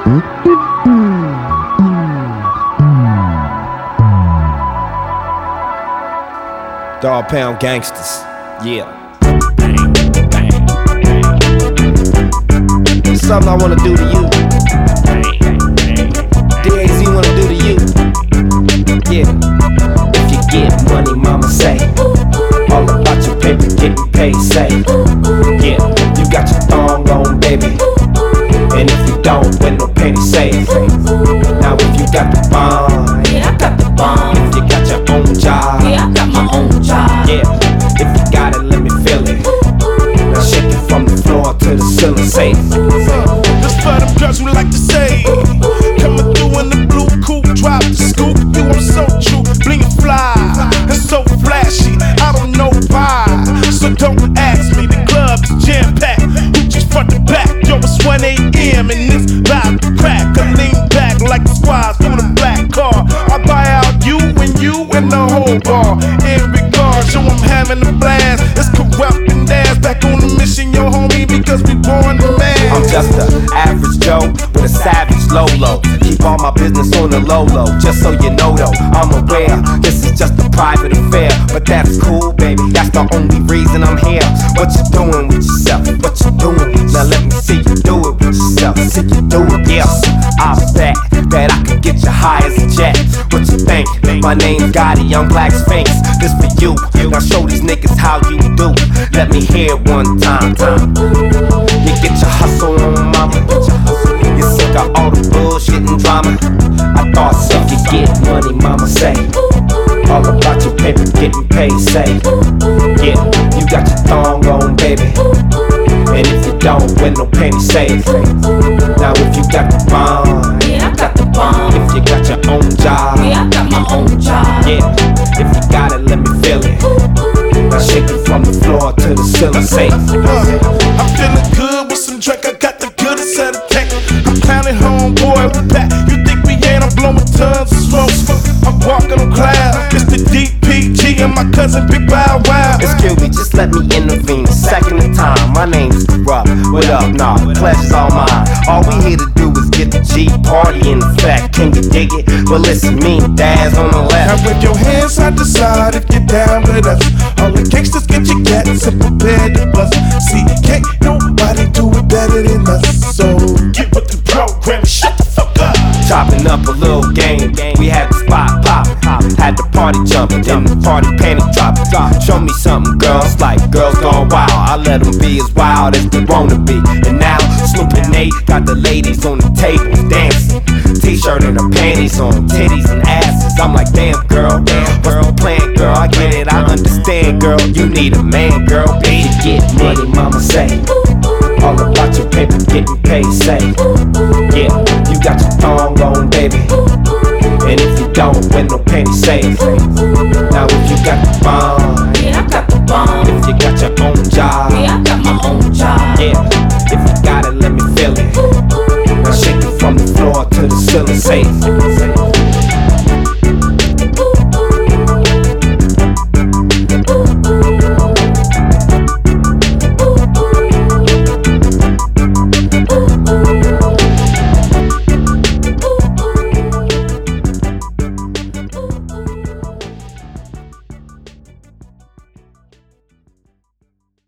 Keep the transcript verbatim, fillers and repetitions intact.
Dog Pound Gangsters, yeah. Something I wanna do to you. D A Z wanna do to you. Yeah. If you get money, mama say. All about your paper, getting paid, say. Yeah, you got your thong on, baby. And if you don't, with no penny saved. Now if you got the bond, yeah, I got the bomb. if you got your own job, Yeah, I got my own job. yeah, if you got it, let me feel it. Now shake it from the floor to the ceiling, say. This for them girls who like to say, coming through in the blue coupe, drop the scoop. You, I'm so true, bling and fly, and so flashy. I don't know why, so don't ask me. The club is jam packed, Gucci's front to back. Yo, it's one A M and it's about to crack. I lean back like the squads through the black car. I buy out you and you and the whole bar. In regards, yo, I'm having a blast. It's corrupt and ass back on the mission, yo, homie, because we born the man. I'm just an average Joe with a savage Lolo. Keep all my business on the low low, just so you know though. I'm aware this is just a private affair, but that's cool, baby. That's the only reason I'm here. What you doing with yourself? What you doing? Now let me see you do it with yourself. See you do it, yeah. I bet that I could get you high as a jet. What you think? My name's Gotti, I'm Black Sphinx. This for you. Now show these niggas how you do. Let me hear it one time. You get your hustle on, mama. You sick of all the bullshit and drama. I thought so. If you get money, mama say. All about your paper, getting paid, say. Yeah, you got your thong on, baby. And if you don't, with no penny saved. Now if you got the bond, Yeah, I got the bomb. if you got your own job, Yeah, I got my own job. yeah, if you got it, let me feel it. Now shake it from the floor to the ceiling, say. Uh, I'm feeling good with some drink. I got the goodest of the tank. I'm clowning homeboy with that. You think we ain't? I'm blowing tons of smoke. I'm walking on clouds. It's the D P G and my cousin Big Bow Wow. Excuse me, just let me intervene a second of time. My name's Corrupt. What up? Nah, the pleasure's all mine. All we here to do is get the G party in effect. Can you dig it? Well, listen, me and Daz on the Now left. with your hands side to side if you're down with us. All the gangsters get your cats and prepare to bust. See, can't nobody do it better than us. So get with the program, shut the fuck up. Chopping up a little game. We had the spot poppin', had the party jumping, then the party panic dropping. Show me something, girls, like girls gone wild. I let them be as wild as they wanna be. And now Snoop and Nate got the ladies on the table dancing. T-shirt and her panties on, titties and asses. I'm like, damn girl, damn girl, plan girl. I get it, I understand, girl. You need a man, girl. If you get money, mama say. All about your paper, getting paid, say. Yeah, you got your thong on, baby. And if you don't, with no penny saved. Now if you got the bond, Yeah, I got the bomb. if you got your own job, Yeah, I got my own job. yeah,